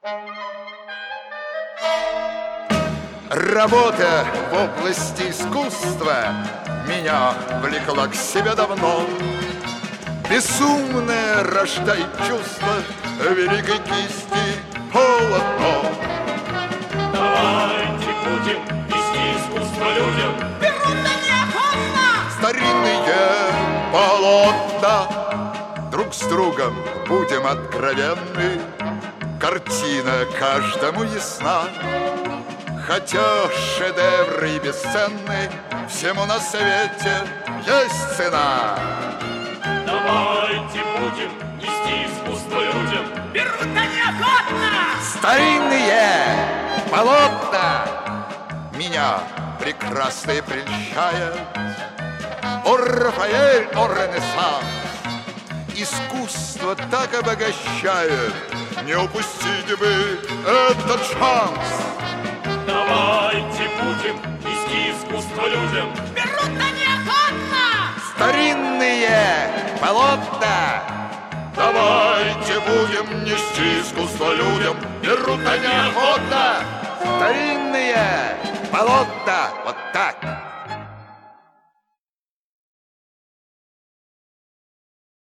Работа в области искусства меня влекла к себе давно. Безумное рождает чувство великой кисти полотно. Давайте будем нести искусство людям. Берут да неохотно. Старинные полотна, друг с другом будем откровенны. Картина каждому ясна, хотя шедевры и бесценны, всему на свете есть цена. Давайте будем нести искусство людям. Берут да неохотно. Старинные полотна меня прекрасные прельщают. О, Рафаэль, о, Ренессанс, искусство так обогащает, не упустите бы этот шанс. Давайте будем нести искусство людям. Берут да неохотно. Старинные полотна, давайте будем нести искусство людям. Берут они охотно. Старинные полотна, вот